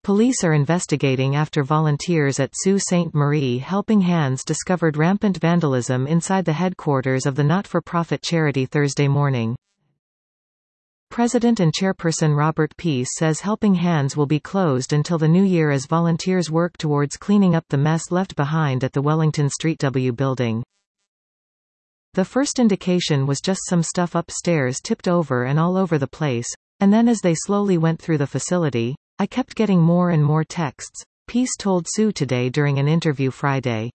Police are investigating after volunteers at Sault Ste. Marie Helping Hands discovered rampant vandalism inside the headquarters of the not-for-profit charity Thursday morning. President and Chairperson Robert Peace says Helping Hands will be closed until the new year as volunteers work towards cleaning up the mess left behind at the Wellington Street W building. The first indication was just some stuff upstairs tipped over and all over the place, and then as they slowly went through the facility, I kept getting more and more texts, Peace told Sue Today during an interview Friday.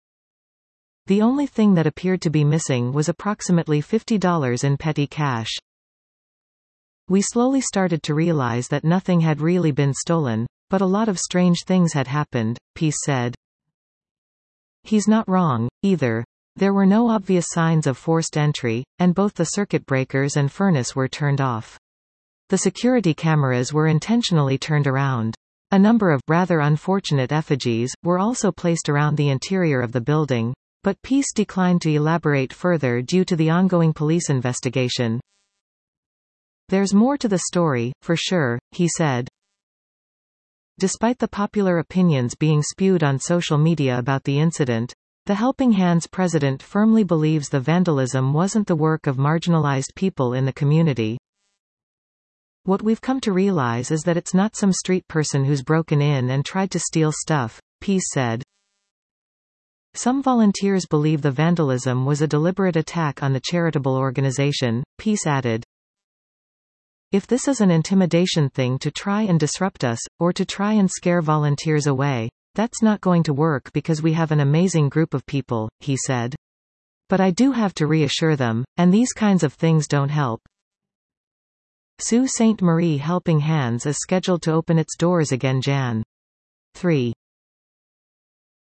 The only thing that appeared to be missing was approximately $50 in petty cash. We slowly started to realize that nothing had really been stolen, but a lot of strange things had happened, Peace said. He's not wrong, either. There were no obvious signs of forced entry, and both the circuit breakers and furnace were turned off. The security cameras were intentionally turned around. A number of rather unfortunate effigies were also placed around the interior of the building, but Peace declined to elaborate further due to the ongoing police investigation. There's more to the story, for sure, he said. Despite the popular opinions being spewed on social media about the incident, the Helping Hands president firmly believes the vandalism wasn't the work of marginalized people in the community. What we've come to realize is that it's not some street person who's broken in and tried to steal stuff, Peace said. Some volunteers believe the vandalism was a deliberate attack on the charitable organization, Peace added. If this is an intimidation thing to try and disrupt us, or to try and scare volunteers away, that's not going to work because we have an amazing group of people, he said. But I do have to reassure them, and these kinds of things don't help. Sault Ste. Marie Helping Hands is scheduled to open its doors again Jan. 3.